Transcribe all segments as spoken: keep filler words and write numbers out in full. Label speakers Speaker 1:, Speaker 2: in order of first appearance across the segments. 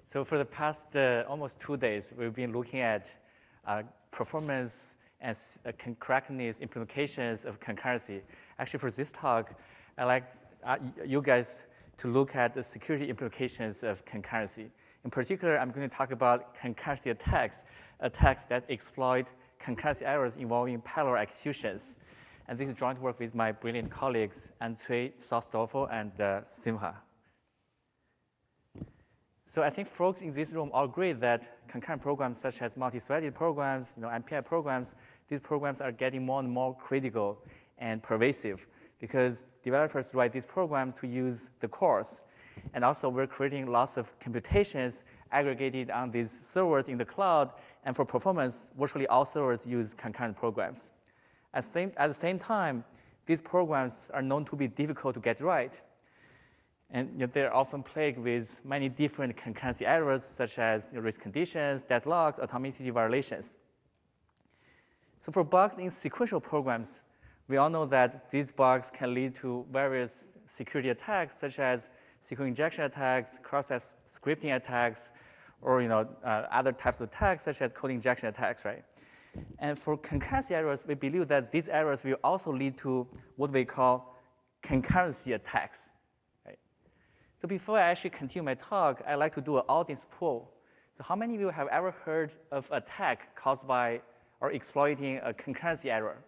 Speaker 1: So for the past uh, almost two days, we've been looking at uh, performance and uh, correctness implications of concurrency. Actually, for this talk, I'd like uh, you guys to look at the security implications of concurrency. In particular, I'm going to talk about concurrency attacks, attacks that exploit concurrency errors involving parallel executions. And this is joint work with my brilliant colleagues, Antwi Sostolfo and uh, Simha. So I think folks in this room all agree that concurrent programs such as multi-threaded programs, you know, M P I programs, these programs are getting more and more critical and pervasive because developers write these programs to use the cores. And also we're creating lots of computations aggregated on these servers in the cloud, and for performance, virtually all servers use concurrent programs. At, same, at the same time, these programs are known to be difficult to get right. And you know, they're often plagued with many different concurrency errors, such as you know, race conditions, deadlocks, atomicity violations. So for bugs in sequential programs, we all know that these bugs can lead to various security attacks, such as sequence injection attacks, cross-site scripting attacks, or you know, uh, other types of attacks, such as code injection attacks, right? And for concurrency errors, we believe that these errors will also lead to what we call concurrency attacks. So before I actually continue my talk, I'd like to do an audience poll. So how many of you have ever heard of an attack caused by or exploiting a concurrency error?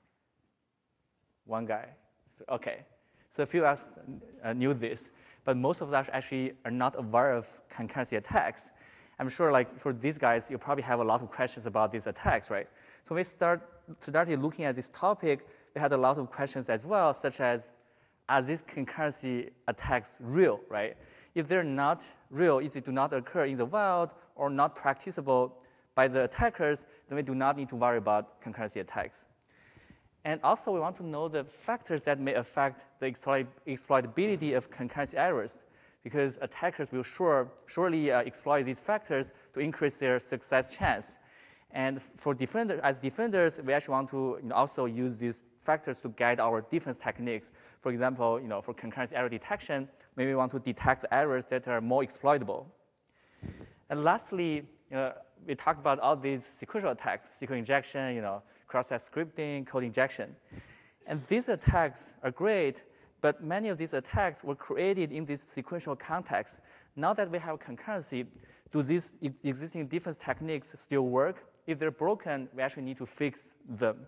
Speaker 1: One guy. Okay. So a few of us uh, knew this, but most of us actually are not aware of concurrency attacks. I'm sure like for these guys, you probably have a lot of questions about these attacks, right? So when we start, started looking at this topic, we had a lot of questions as well, such as, are these concurrency attacks real, right? If they're not real, if they do not occur in the wild or not practicable by the attackers, then we do not need to worry about concurrency attacks. And also, we want to know the factors that may affect the exploit exploitability of concurrency errors, because attackers will sure, surely uh, exploit these factors to increase their success chance. And for defender, as defenders, we actually want to you know, also use these factors to guide our defense techniques. For example, you know, for concurrency error detection, maybe we want to detect errors that are more exploitable. And lastly, you know, we talked about all these sequential attacks, sequence injection, you know, cross-site scripting, code injection. And these attacks are great, but many of these attacks were created in this sequential context. Now that we have concurrency, do these existing defense techniques still work? If they're broken, we actually need to fix them.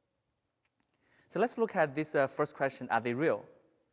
Speaker 1: So let's look at this uh, first question, are they real?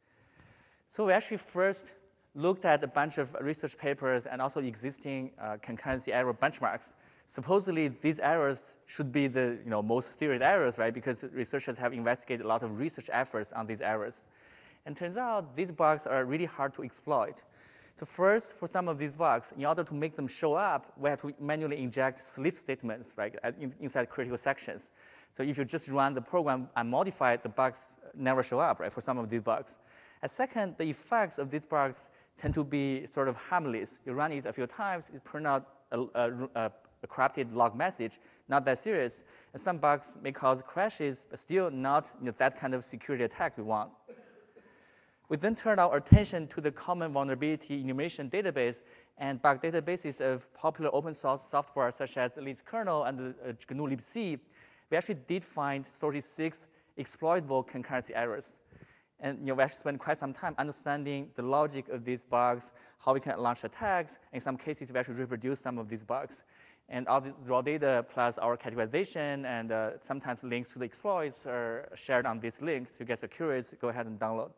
Speaker 1: So we actually first looked at a bunch of research papers and also existing uh, concurrency error benchmarks. Supposedly, these errors should be the you know, most serious errors, right? Because researchers have investigated a lot of research efforts on these errors. And turns out these bugs are really hard to exploit. So first, for some of these bugs, in order to make them show up, we have to manually inject sleep statements, right, inside critical sections. So if you just run the program and modify it, the bugs never show up, right, for some of these bugs. And second, the effects of these bugs tend to be sort of harmless. You run it a few times, it turns out a, a, a corrupted log message, not that serious. And some bugs may cause crashes, but still not you know, that kind of security attack we want. We then turned our attention to the common vulnerability enumeration database and bug databases of popular open source software such as the Linux kernel and the uh, G N U libc. We actually did find thirty-six exploitable concurrency errors. And you know, we actually spent quite some time understanding the logic of these bugs, how we can launch attacks. In some cases, we actually reproduce some of these bugs. And all the raw data plus our categorization and uh, sometimes links to the exploits are shared on this link. So you guys are curious, go ahead and download.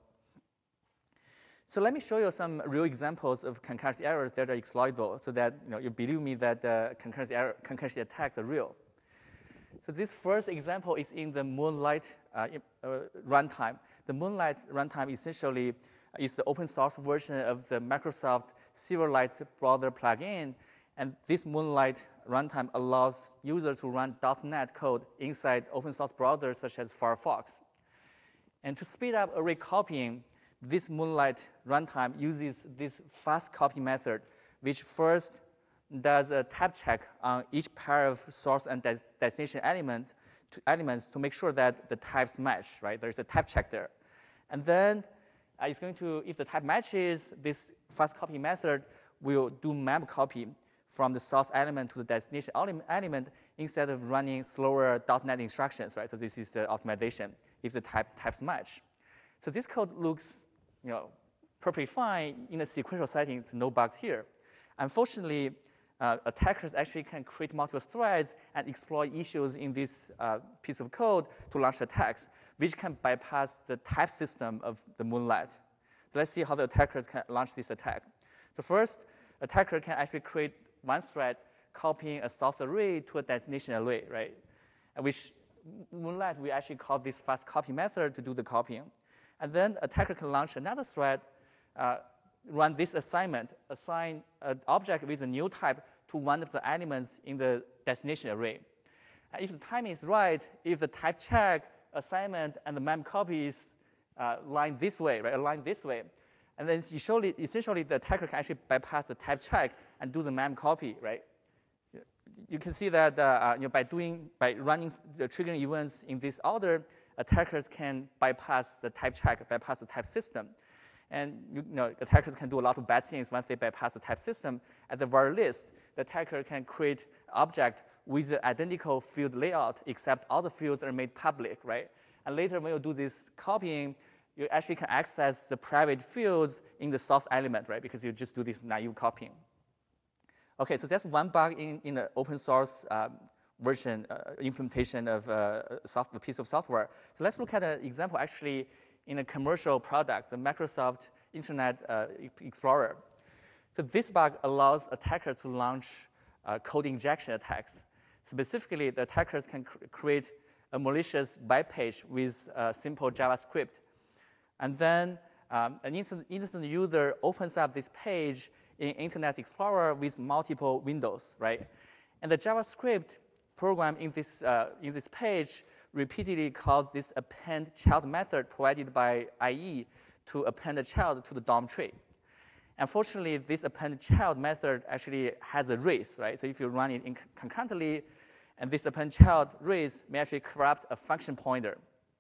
Speaker 1: So let me show you some real examples of concurrency errors that are exploitable so that you, know, you believe me that uh, concurrency, error, concurrency attacks are real. So this first example is in the Moonlight uh, uh, runtime. The Moonlight runtime essentially is the open source version of the Microsoft Silverlight browser plugin. And this Moonlight runtime allows users to run dot net code inside open source browsers such as Firefox. And to speed up array copying, this Moonlight runtime uses this fast copy method, which first does a type check on each pair of source and des destination element to elements to make sure that the types match, right? There's a type check there. And then uh, it's going to, if the type matches, this fast copy method will do map copy from the source element to the destination element instead of running slower .NET instructions, right? So this is the optimization if the type types match. So this code looks, you know, perfectly fine in a sequential setting. No bugs here. Unfortunately, uh, attackers actually can create multiple threads and exploit issues in this uh, piece of code to launch attacks, which can bypass the type system of the Moonlight. So let's see how the attackers can launch this attack. So first, attacker can actually create one thread copying a source array to a destination array, right? And which Moonlight, we actually call this fast copy method to do the copying. And then attacker can launch another thread, uh, run this assignment, assign an object with a new type to one of the elements in the destination array. And if the timing is right, if the type check, assignment, and the mem copy is uh, aligned this way, right, aligned this way, and then usually, essentially the attacker can actually bypass the type check and do the mem copy, right? You can see that uh, you know, by doing, by running the triggering events in this order, attackers can bypass the type check, bypass the type system. And you know, attackers can do a lot of bad things once they bypass the type system. At the very least, the attacker can create an object with the identical field layout, except all the fields are made public, right? And later, when you do this copying, you actually can access the private fields in the source element, right? Because you just do this naive copying. Okay, so that's one bug in, in the open source um, version uh, implementation of uh, soft, a piece of software. So let's look at an example actually in a commercial product, the Microsoft Internet uh, Explorer. So this bug allows attackers to launch uh, code injection attacks. Specifically, the attackers can cr create a malicious web page with uh, simple JavaScript. And then um, an innocent, innocent user opens up this page in Internet Explorer with multiple windows, right? And the JavaScript program in this, uh, in this page repeatedly calls this append child method provided by I E to append a child to the D O M tree. Unfortunately, this append child method actually has a race, right? So if you run it in concurrently, and this append child race may actually corrupt a function pointer.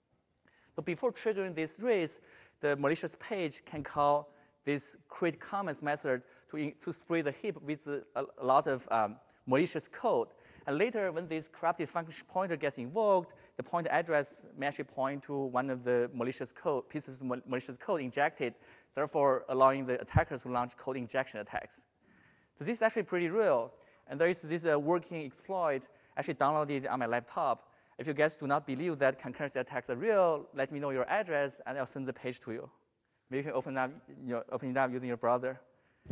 Speaker 1: But before triggering this race, the malicious page can call this create comments method to, to spray the heap with a, a lot of um, malicious code. And later, when this corrupted function pointer gets invoked, the pointer address may actually point to one of the malicious code, pieces of malicious code injected, therefore allowing the attackers to launch code injection attacks. So this is actually pretty real. And there is this uh, working exploit actually downloaded on my laptop. If you guys do not believe that concurrency attacks are real, let me know your address, and I'll send the page to you. Maybe you can open, up, you know, open it up using your browser.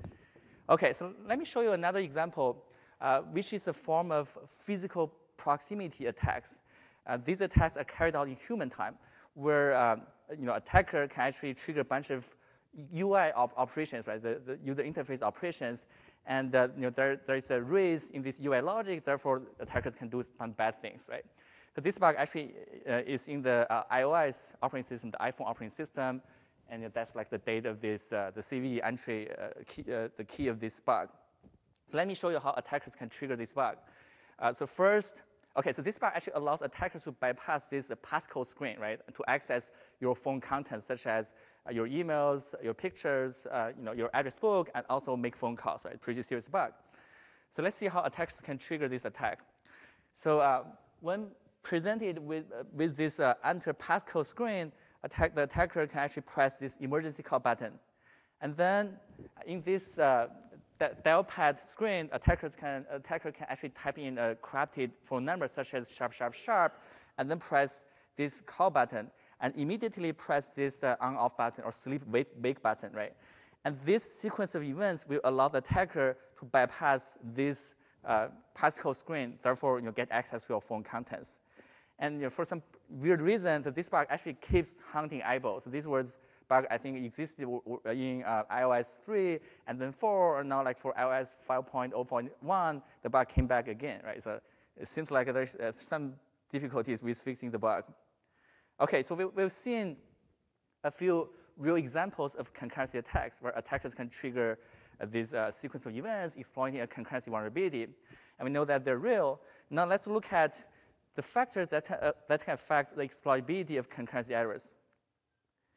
Speaker 1: OK, so let me show you another example, uh, which is a form of physical proximity attacks. Uh, these attacks are carried out in human time, where um, you know, attacker can actually trigger a bunch of U I op operations, right? The, the user interface operations, and uh, you know, there, there is a race in this U I logic. Therefore, attackers can do some bad things, right? So this bug actually uh, is in the uh, iOS operating system, the iPhone operating system, and that's like the date of this, uh, the C V E entry, uh, key, uh, the key of this bug. So let me show you how attackers can trigger this bug. Uh, so first, okay, so this bug actually allows attackers to bypass this uh, passcode screen, right, to access your phone contents, such as uh, your emails, your pictures, uh, you know, your address book, and also make phone calls, right? Pretty serious bug. So let's see how attackers can trigger this attack. So uh, when presented with, uh, with this uh, enter passcode screen, attack, the attacker can actually press this emergency call button. And then in this uh, dial pad screen, attackers can, attacker can actually type in a corrupted phone number such as sharp, sharp, sharp, and then press this call button, and immediately press this uh, on-off button or sleep wake, wake button, right? And this sequence of events will allow the attacker to bypass this uh, passcode screen, therefore you know, get access to your phone contents. And you know, for some weird reason, this bug actually keeps hunting eyeballs. So this was bug I think existed in uh, iOS three and then four, and now like for iOS five point oh point one, the bug came back again, right? So it seems like there's uh, some difficulties with fixing the bug. Okay, so we, we've seen a few real examples of concurrency attacks where attackers can trigger uh, this uh, sequence of events exploiting a concurrency vulnerability, and we know that they're real. Now let's look at the factors that, uh, that can affect the exploitability of concurrency errors.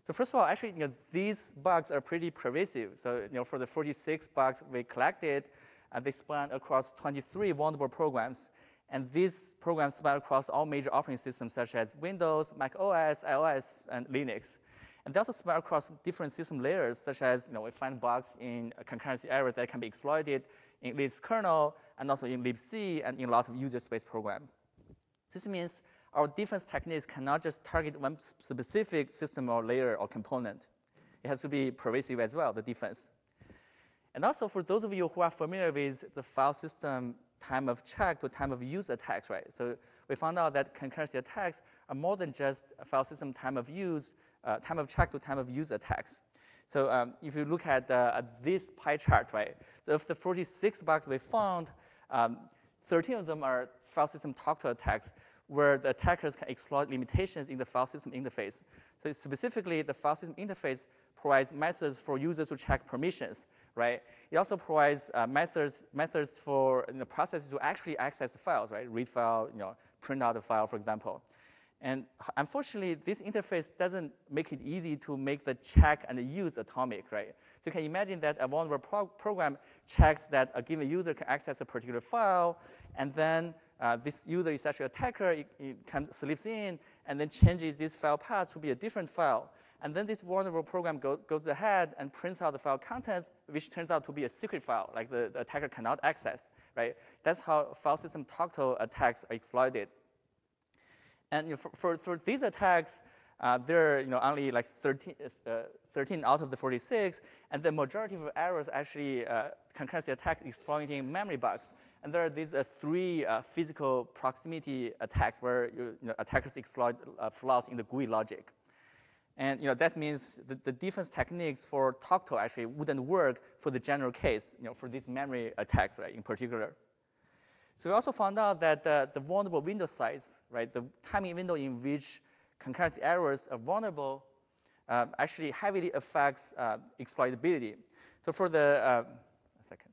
Speaker 1: So first of all, actually, you know, these bugs are pretty pervasive. So you know, for the forty-six bugs we collected, uh, they span across twenty-three vulnerable programs. And these programs span across all major operating systems, such as Windows, Mac O S, iOS, and Linux. And they also span across different system layers, such as, you know, we find bugs in concurrency errors that can be exploited in Linux kernel, and also in libc, and in a lot of user space programs. This means our defense techniques cannot just target one specific system or layer or component. It has to be pervasive as well, the defense. And also, for those of you who are familiar with the file system time of check to time of use attacks, right? So we found out that concurrency attacks are more than just a file system time of use, uh, time of check to time of use attacks. So um, if you look at, uh, at this pie chart, right? So of the forty-six bugs we found, um, thirteen of them are file system talk-to attacks, where the attackers can exploit limitations in the file system interface. So specifically, the file system interface provides methods for users to check permissions, right? It also provides uh, methods methods for you know, processes to actually access the files, right? Read file, you know, print out the file, for example. And unfortunately, this interface doesn't make it easy to make the check and the use atomic, right? So you can imagine that a vulnerable pro program checks that a given user can access a particular file, and then uh, this user is actually an attacker, it, it can, slips in, and then changes this file path to be a different file. And then this vulnerable program go, goes ahead and prints out the file contents, which turns out to be a secret file, like the, the attacker cannot access, right? That's how file system talk-to attacks are exploited. And you know, for, for, for these attacks, uh, there are you know, only like thirteen, uh, thirteen out of the forty-six, and the majority of errors actually uh, concurrency attacks exploiting memory bugs. And there are these uh, three uh, physical proximity attacks where you, you know, attackers exploit uh, flaws in the G U I logic. And you know, that means the, the defense techniques for talk-to actually wouldn't work for the general case, you know, for these memory attacks, right, in particular. So we also found out that uh, the vulnerable window size, right, the timing window in which concurrency errors are vulnerable uh, actually heavily affects uh, exploitability. So for the, uh, a second.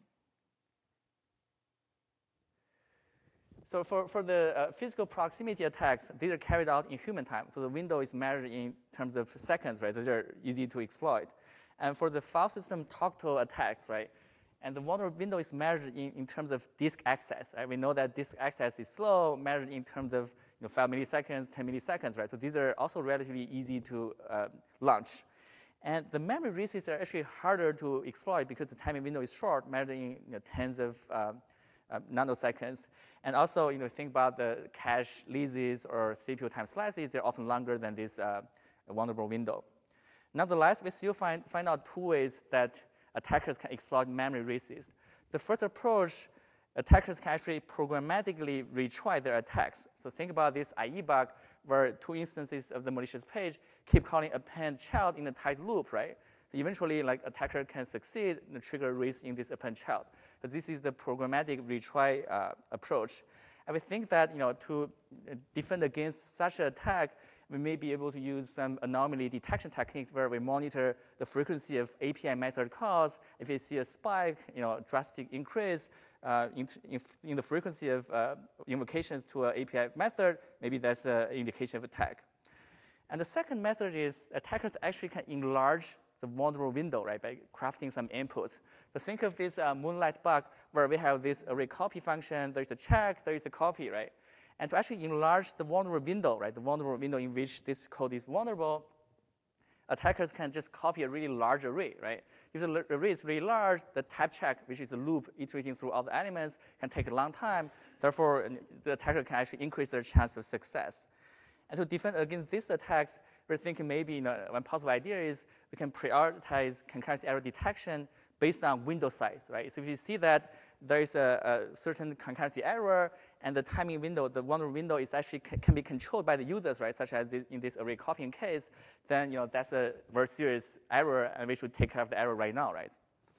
Speaker 1: So for, for the uh, physical proximity attacks, these are carried out in human time. So the window is measured in terms of seconds, right? So they're easy to exploit. And for the file system talk-to attacks, right, and the vulnerable window is measured in, in terms of disk access. Right? We know that disk access is slow, measured in terms of you know, five milliseconds, ten milliseconds, right? So these are also relatively easy to uh, launch. And the memory resists are actually harder to exploit because the timing window is short, measured in you know, tens of um, uh, nanoseconds. And also, you know, think about the cache leases or C P U time slices, they're often longer than this uh, vulnerable window. Nonetheless, we still find, find out two ways that attackers can exploit memory resists. The first approach, attackers can actually programmatically retry their attacks. So think about this I E bug where two instances of the malicious page keep calling append child in a tight loop, right? So eventually, like, attacker can succeed and trigger race in this append child. But this is the programmatic retry uh, approach. And we think that, you know, to defend against such an attack, we may be able to use some anomaly detection techniques where we monitor the frequency of A P I method calls. If we see a spike, you know, drastic increase uh, in, in, in the frequency of uh, invocations to an A P I method, maybe that's an indication of attack. And the second method is attackers actually can enlarge the vulnerable window, right, by crafting some inputs. So think of this uh, moonlight bug where we have this array copy function, there's a check, there is a copy, right? And to actually enlarge the vulnerable window, right, the vulnerable window in which this code is vulnerable, attackers can just copy a really large array, right? If the array is really large, the type check, which is a loop iterating through all the elements, can take a long time. Therefore, the attacker can actually increase their chance of success. And to defend against these attacks, we're thinking maybe you know, one possible idea is we can prioritize concurrency error detection based on window size, right? So if you see that there is a, a certain concurrency error, and the timing window, the vulnerable window is actually can be controlled by the users, right? Such as this, in this array copying case, then you know that's a very serious error, and we should take care of the error right now, right?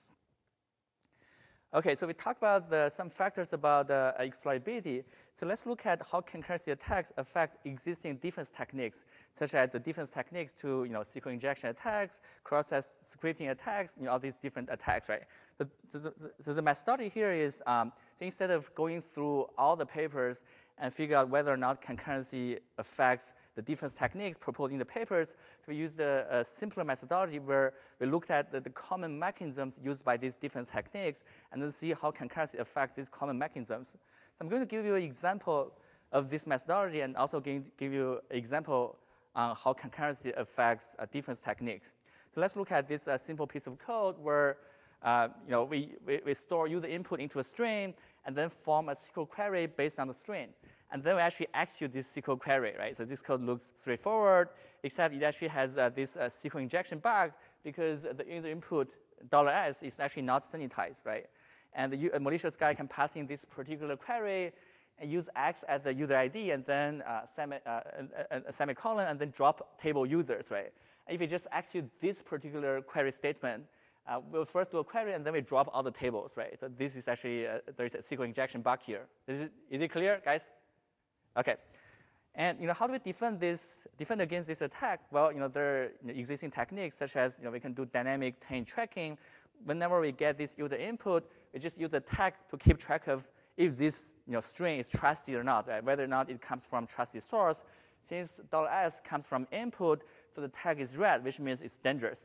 Speaker 1: Okay, so we talked about the, some factors about uh, exploitability. So let's look at how concurrency attacks affect existing defense techniques, such as the defense techniques to you know S Q L injection attacks, cross-site scripting attacks, you know all these different attacks, right? So the, the, the methodology here is um, so instead of going through all the papers and figure out whether or not concurrency affects the defense techniques proposed in the papers. So we used a, a simpler methodology where we looked at the, the common mechanisms used by these defense techniques and then see how concurrency affects these common mechanisms. So I'm going to give you an example of this methodology and also give, give you an example on how concurrency affects uh, defense techniques. So let's look at this uh, simple piece of code where uh, you know, we, we, we store user input into a string and then form a S Q L query based on the string. And then we actually execute this S Q L query, right? So this code looks straightforward, except it actually has uh, this uh, S Q L injection bug because the user input $s is actually not sanitized, right? And the a malicious guy can pass in this particular query and use X as the user I D and then uh, semi, uh, a, a semicolon and then drop table users, right? And if you just execute this particular query statement, uh, we'll first do a query and then we drop all the tables, right? So this is actually, uh, there's a S Q L injection bug here. Is it, is it clear, guys? Okay. And you know, how do we defend this, defend against this attack? Well, you know, there are you know, existing techniques such as you know, we can do dynamic taint tracking. Whenever we get this user input, we just use the tag to keep track of if this you know, string is trusted or not, right? Whether or not it comes from trusted source. Since $s comes from input, so the tag is red, which means it's dangerous.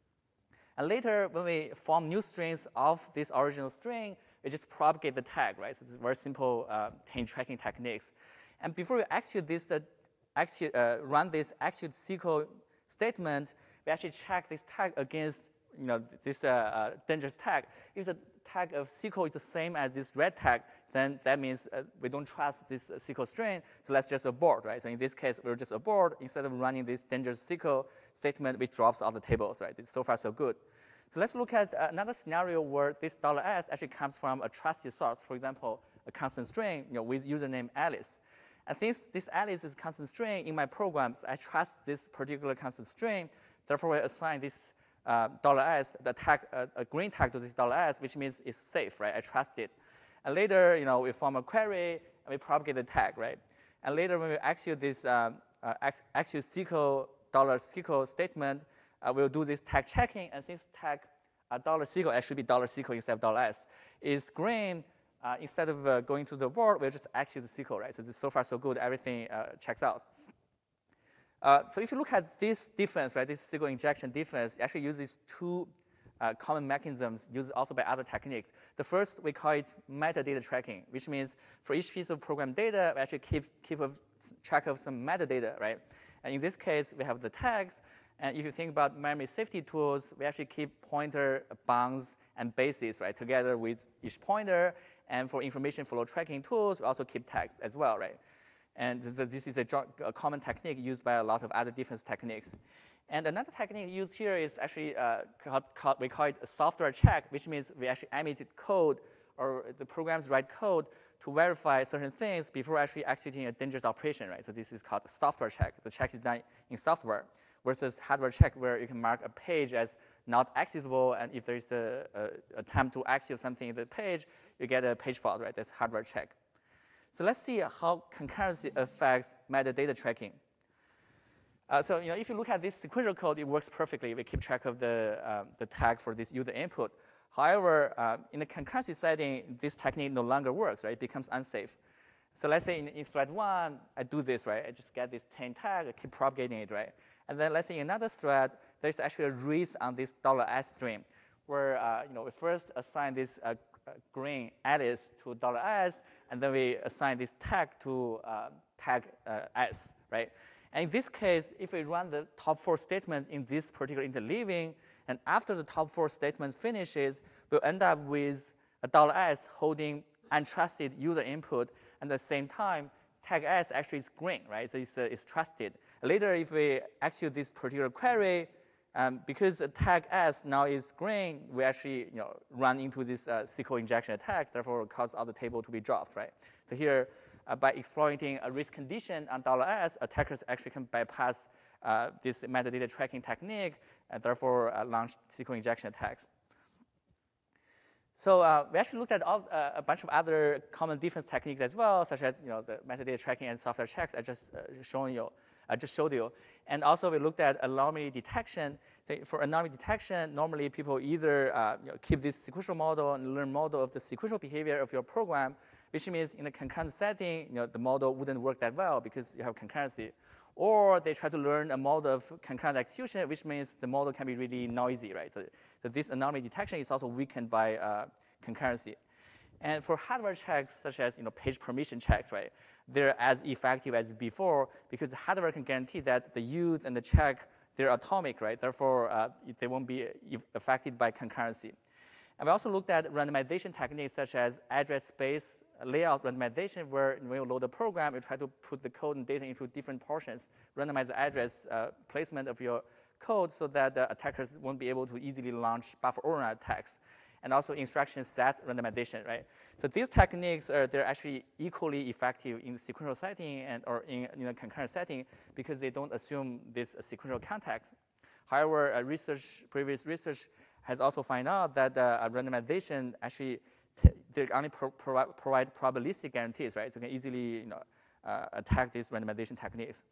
Speaker 1: And later, when we form new strings of this original string, we just propagate the tag, right? So it's very simple uh, taint tracking techniques. And before we execute this, uh, execute, uh, run this execute S Q L statement, we actually check this tag against you know, this uh, uh, dangerous tag. If the tag of S Q L is the same as this red tag, then that means uh, we don't trust this uh, S Q L string, so let's just abort, right? So in this case, we'll just abort. Instead of running this dangerous S Q L statement, which drops all the tables, right? It's so far so good. So let's look at another scenario where this $s actually comes from a trusted source. For example, a constant string you know, with username Alice. And since this Alice is a constant string in my program, I trust this particular constant string. Therefore, I assign this uh, $s, the tag, uh, a green tag to this $s, which means it's safe, right? I trust it. And later, you know, we form a query and we propagate the tag, right? And later, when we execute this um, uh, ex execute S Q L dollar S Q L statement, uh, we'll do this tag checking. And since tag uh, dollar S Q L, it should be dollar S Q L instead of $s, is green. Uh, instead of uh, going to the board, we'll just execute the S Q L, right? So this, so far so good, everything uh, checks out. Uh, so if you look at this defense, right, this S Q L injection defense, it actually uses two uh, common mechanisms used also by other techniques. The first, we call it metadata tracking, which means for each piece of program data, we actually keep, keep a track of some metadata, right? And in this case, we have the tags. And if you think about memory safety tools, we actually keep pointer, bounds, and bases, right, together with each pointer. And for information flow tracking tools, we also keep tags as well, right? And this is a, a common technique used by a lot of other defense techniques. And another technique used here is actually, uh, called, called, we call it a software check, which means we actually emitted code or the programs write code to verify certain things before actually executing a dangerous operation, right? So this is called a software check. The check is done in software versus hardware check where you can mark a page as not executable, and if there's a, a attempt to execute something in the page, you get a page fault, right? That's hardware check. So let's see how concurrency affects metadata tracking. Uh, so you know, if you look at this sequential code, it works perfectly. We keep track of the, um, the tag for this user input. However, uh, in the concurrency setting, this technique no longer works, right? It becomes unsafe. So let's say in, in thread one, I do this, right? I just get this taint tag, I keep propagating it, right? And then let's say in another thread, there's actually a read on this $s string, where uh, you know, we first assign this uh, green Alice to $s, and then we assign this tag to uh, tag uh, s, right? And in this case, if we run the top four statement in this particular interleaving, and after the top four statement finishes, we'll end up with a $s holding untrusted user input, and at the same time, tag s actually is green, right? So it's, uh, it's trusted. Later, if we execute this particular query, um, because tag s now is green, we actually you know, run into this uh, S Q L injection attack, therefore cause other table to be dropped, right? So here, uh, by exploiting a risk condition on $s, attackers actually can bypass uh, this metadata tracking technique, and therefore uh, launch S Q L injection attacks. So uh, we actually looked at all, uh, a bunch of other common defense techniques as well, such as you know, the metadata tracking and software checks I just uh, shown you. I just showed you. And also we looked at anomaly detection. So for anomaly detection, normally people either uh, you know, keep this sequential model and learn model of the sequential behavior of your program, which means in a concurrent setting, you know, the model wouldn't work that well because you have concurrency. Or they try to learn a model of concurrent execution, which means the model can be really noisy, right? So, so this anomaly detection is also weakened by uh, concurrency. And for hardware checks, such as you know, page permission checks, right, they're as effective as before because the hardware can guarantee that the use and the check, they're atomic, right? Therefore, uh, they won't be affected by concurrency. And we also looked at randomization techniques such as address space layout randomization, where when you load the program, you try to put the code and data into different portions, randomize the address uh, placement of your code so that the attackers won't be able to easily launch buffer override attacks. And also instruction set randomization, right? So these techniques are they're actually equally effective in the sequential setting and or in, in a concurrent setting because they don't assume this uh, sequential context. However, uh, research, previous research has also found out that uh, randomization actually they only pro pro provide probabilistic guarantees, right? So you can easily you know, uh, attack these randomization techniques.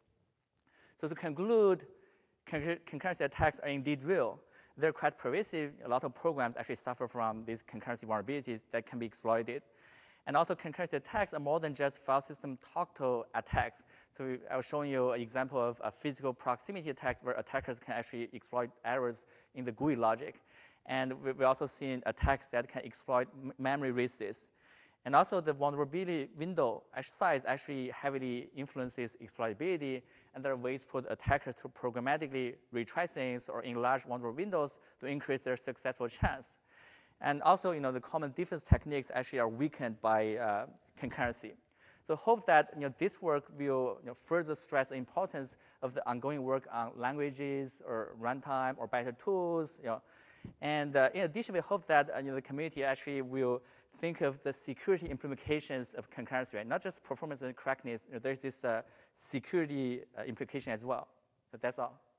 Speaker 1: So to conclude, concur concurrency attacks are indeed real. They're quite pervasive. A lot of programs actually suffer from these concurrency vulnerabilities that can be exploited. And also concurrency attacks are more than just file system talk-to attacks. So I was showing you an example of a physical proximity attacks where attackers can actually exploit errors in the G U I logic. And we've also seen attacks that can exploit memory races. And also the vulnerability window size actually heavily influences exploitability, and there are ways for the attackers to programmatically retry things or enlarge vulnerable windows to increase their successful chance. And also, you know, the common defense techniques actually are weakened by uh, concurrency. So hope that you know, this work will you know, further stress the importance of the ongoing work on languages or runtime or better tools. You know. And uh, in addition, we hope that uh, you know, the community actually will think of the security implications of concurrency, right? Not just performance and correctness. You know, there's this uh, security uh, implication as well. But that's all.